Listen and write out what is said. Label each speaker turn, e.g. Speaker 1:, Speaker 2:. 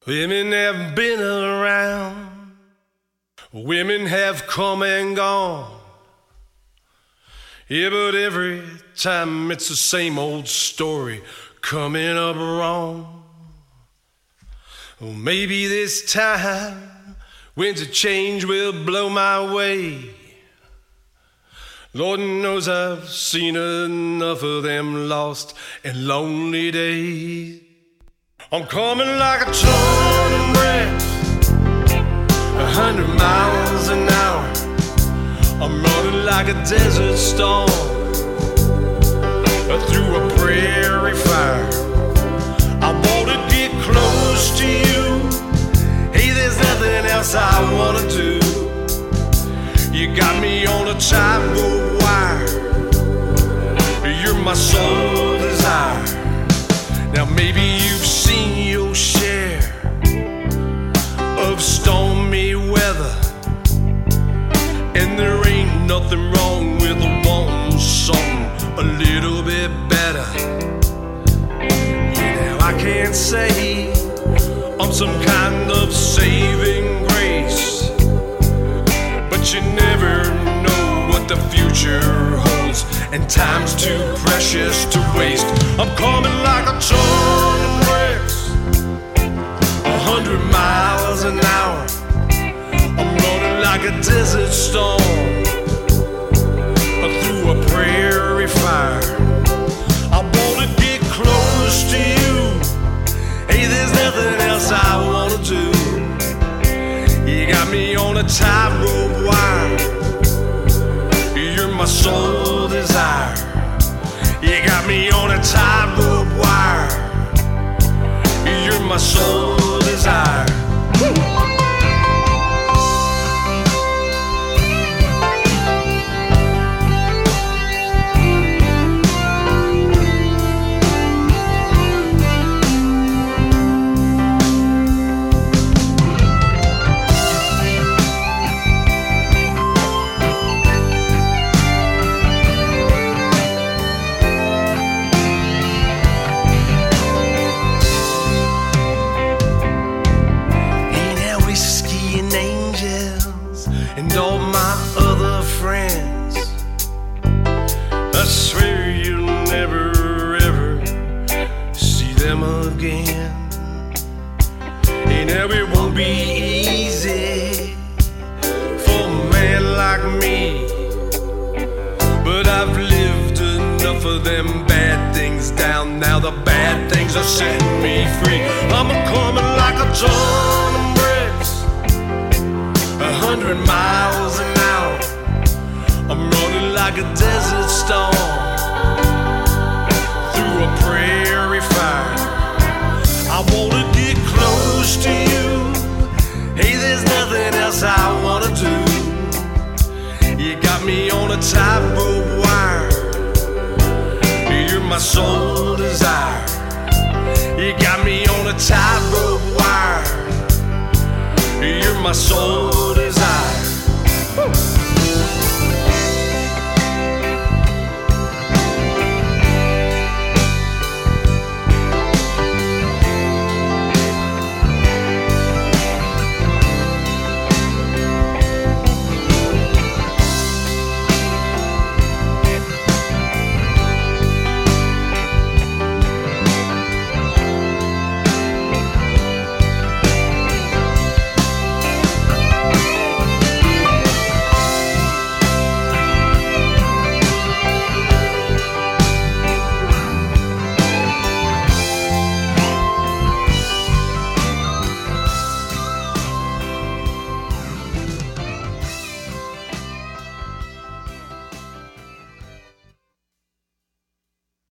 Speaker 1: Women have been around, women have come and gone. Yeah, but every time it's the same old story coming up wrong. Well, maybe this time winds of change will blow my way. Lord knows I've seen enough of them lost and lonely days. I'm coming like a ton of bricks, 100 miles an hour. I'm running like a desert storm through a prairie fire. I wanna get close to you. Hey, there's nothing else I wanna do. You got me on a tightrope wire. You're my sole desire. Now maybe you've seen your share of stormy weather, and there ain't nothing wrong with wanting something a little bit better. Now I can't say I'm some kind of saving grace, but you never know what the future holds, and time's too precious to waste. I'm coming like a ton of bricks, 100 miles an hour. I'm running like a desert storm through a prairie fire. I wanna get close to you. Hey, there's nothing else I wanna do. You got me on a tightrope wire. You're my sole desire. You got me on a tightrope wire. You're my sole desire. And all my other friends, I swear you'll never ever see them again. And now it won't be easy for a man like me, but I've lived enough of them bad things down. Now the bad things are setting me free. I'm coming like a ton of bricks, 100 miles an hour. I'm running like a desert storm through a prairie fire. I wanna get close to you. Hey, there's nothing else I wanna do. You got me on a tightrope wire. You're my sole desire. You got me on a tightrope wire. You're my soul